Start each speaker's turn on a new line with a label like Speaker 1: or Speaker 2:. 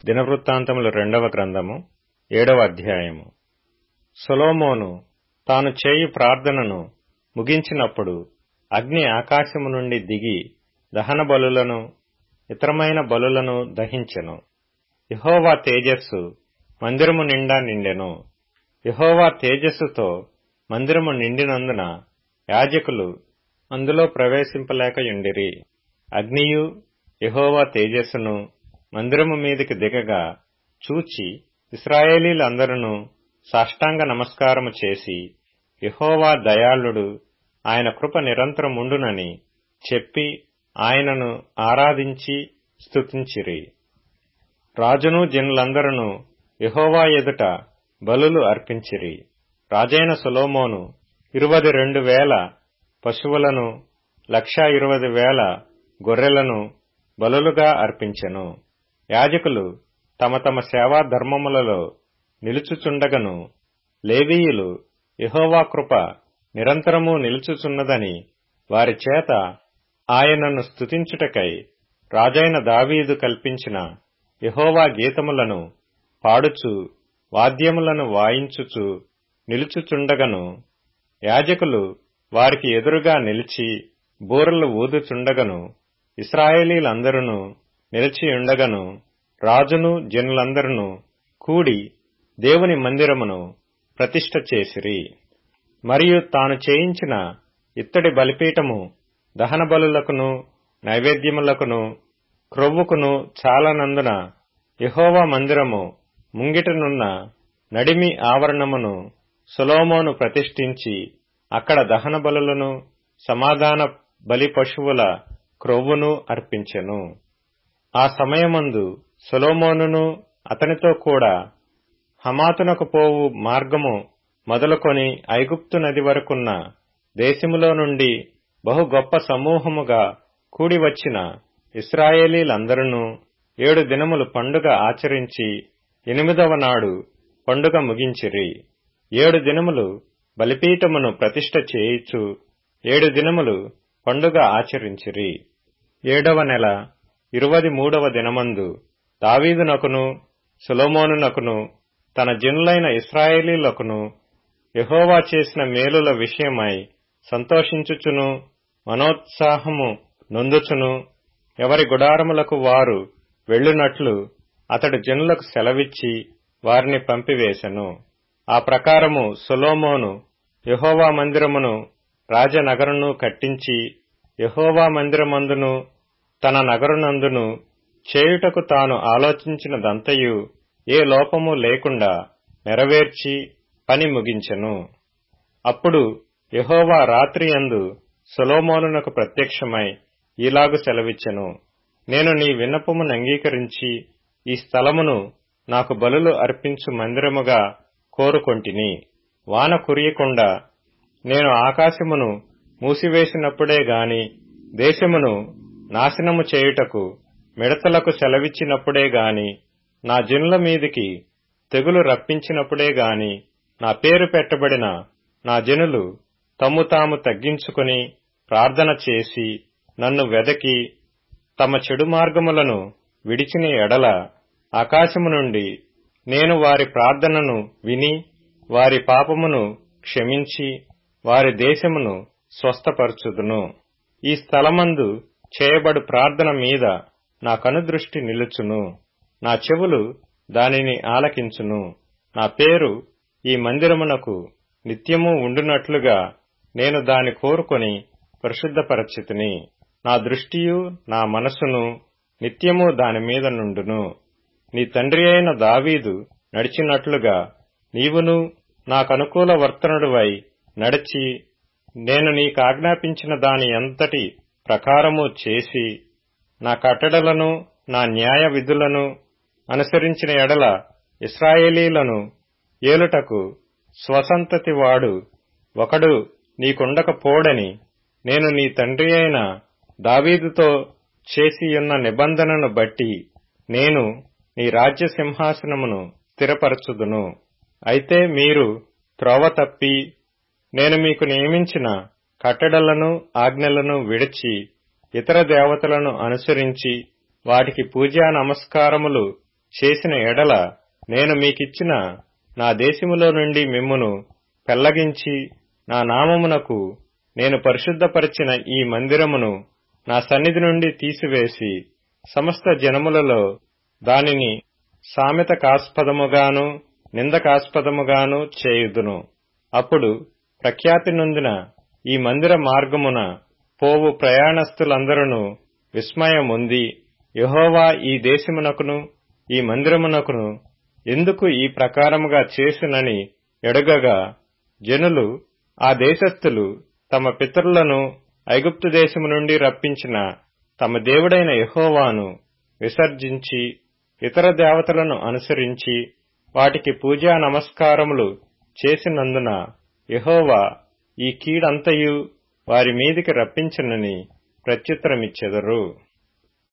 Speaker 1: దినవృత్తాంతములు 2వ గ్రంథము 7వ అధ్యాయము. సొలొమోను తాను చేయు ప్రార్థనను ముగించినప్పుడు అగ్ని ఆకాశము నుండి దిగి దహన బలులను ఇతరమైన బలులను దహించెను. యెహోవా తేజస్సు మందిరము నిండా నిండెను. యెహోవా తేజస్సుతో మందిరము నిండినందున యాజకులు అందులో ప్రవేశింపలేకయుండిరి. అగ్నియు యెహోవా తేజస్సును మందిరము మీదికి దిగగా చూచి ఇశ్రాయేలీలందరూ సాష్టాంగ నమస్కారము చేసి, యెహోవా దయాళుడు, ఆయన కృప నిరంతరముండునని చెప్పి ఆయనను ఆరాధించి స్తుతించిరి. రాజును జనులందరూ యెహోవా ఎదుట బలులు అర్పించిరి. రాజైన సొలొమోను 22,000 పశువులను 120,000 గొర్రెలను బలులుగా అర్పించెను. యాజకులు తమ తమ సేవా ధర్మములలో నిలుచుచుండగను, లేవీయులు యెహోవా కృప నిరంతరము నిలుచుచున్నదని వారి చేత ఆయనను స్తుతించుటకై రాజైన దావీదు కల్పించిన యెహోవా గీతములను పాడుచు వాద్యములను వాయించుచు నిలుచుచుండగను, యాజకులు వారికి ఎదురుగా నిలిచి బూరలు ఊదుచుండగను, ఇశ్రాయేలీలందరూ నిలిచియుండగను, రాజును జనులందరూ కూడి దేవుని మందిరమును ప్రతిష్ఠ చేసిరి. మరియు తాను చేయించిన ఇత్తడి బలిపీఠము దహన బలులకును నైవేద్యములకును క్రొవ్వుకును చాలనందున యెహోవా మందిరము ముంగిటనున్న నడిమి ఆవరణమును సొలొమోను ప్రతిష్ఠించి అక్కడ దహన బలులను సమాధాన బలి పశువుల క్రొవ్వును అర్పించెను. ఆ సమయమందు సొలొమోనును అతనితో కూడా హమాతునకు పోవు మార్గము మొదలుకొని ఐగుప్తు నది వరకున్న దేశములో నుండి బహు గొప్ప సమూహముగా కూడి వచ్చిన ఇశ్రాయేలీలందరూ 7 దినములు పండుగ ఆచరించి 8వ నాడు పండుగ ముగించిరి. 7 దినములు బలిపీఠమును ప్రతిష్ఠ చేయిచు 7 దినములు పండుగ ఆచరించిరి. 7వ నెల 23వ దినమందు దావీదునకును సొలొమోనునకును తన జనులైన ఇశ్రాయేలీయులకును యెహోవా చేసిన మేలుల విషయమై సంతోషించుచును మనోత్సాహము నొందుచును ఎవరి గుడారములకు వారు వెళ్ళునట్లు అతడు జనులకు సెలవిచ్చి వారిని పంపివేశెను. ఆ ప్రకారము సొలొమోను యెహోవా మందిరమును రాజనగరును కట్టించి యెహోవా మందిరమందును తన నగరునందును చేయుటకు తాను ఆలోచించినదంతయు ఏ లోపము లేకుండా నెరవేర్చి పని ముగించెను. అప్పుడు యెహోవా రాత్రియందు సొలొమోనునకు ప్రత్యక్షమై ఈలాగు సెలవిచ్చెను, నేను నీ విన్నపమును అంగీకరించి ఈ స్థలమును నాకు బలులు అర్పించు మందిరముగా కోరుకొంటిని. వాన కురియకుండా నేను ఆకాశమును మూసివేసినప్పుడే గాని, దేశమును నాశనము చేయుటకు మిడతలకు సెలవిచ్చినప్పుడే గాని, నా జనుల మీదికి తెగులు రప్పించినప్పుడే గాని, నా పేరు పెట్టబడిన నా జనులు తమ్ము తాము తగ్గించుకుని ప్రార్థన చేసి నన్ను వెదకి తమ చెడు మార్గములను విడిచిన ఎడల ఆకాశము నుండి నేను వారి ప్రార్థనను విని వారి పాపమును క్షమించి వారి దేశమును స్వస్థపరచుదును. ఈ స్థలమందు చేయబడు ప్రార్థన మీద నా కనుదృష్టి నిలుచును, నా చెవులు దానిని ఆలకించును. నా పేరు ఈ మందిరమునకు నిత్యము ఉండునట్లుగా నేను దాని కోరుకొని పరిశుద్ధపరచితిని. నా దృష్టియు నా మనసును నిత్యము దాని మీద నుండును. నీ తండ్రి అయిన దావీదు నడిచినట్లుగా నీవును నాకనుకూల వర్తనుడివై నడిచి నేను నీకాజ్ఞాపించిన దాని అంతటి ప్రకారము చేసి నా కట్టడలను నా న్యాయ విధులను అనుసరించిన ఎడల ఇశ్రాయేలీలను ఏలుటకు స్వసంతతి వాడు ఒకడు నీకుండకపోడని నేను నీ తండ్రి అయిన దావీదుతో చేసియున్న నిబంధనను బట్టి నేను నీ రాజ్య సింహాసనమును స్థిరపరచుదును. అయితే మీరు త్రోవ తప్పి నేను మీకు నియమించిన కట్టడలను ఆజ్ఞలను విడిచి ఇతర దేవతలను అనుసరించి వాటికి పూజా నమస్కారములు చేసిన ఎడల నేను మీకిచ్చిన నా దేశములో నుండి మిమ్మును పెళ్లగించి నా నామమునకు నేను పరిశుద్ధపరిచిన ఈ మందిరమును నా సన్నిధి నుండి తీసివేసి సమస్త జనములలో దానిని సామెతకాస్పదముగాను నిందకాస్పదముగాను చేయుదును. అప్పుడు ప్రఖ్యాతి నొందిన ఈ మందిర మార్గమున పోవు ప్రయాణస్థులందరూ విస్మయముంది యెహోవా ఈ దేశమునకును ఈ మందిరమునకును ఎందుకు ఈ ప్రకారముగా చేసినని ఎడగగా, జనులు ఆ దేశస్థులు తమ పితరులను ఐగుప్తు దేశము నుండి రప్పించిన తమ దేవుడైన యెహోవాను విసర్జించి ఇతర దేవతలను అనుసరించి వాటికి పూజా నమస్కారములు చేసినందున యెహోవా ఈ కీడంతయు వారి మీదికి రప్పించెనని ప్రత్యుత్తరమిచ్చెదరు.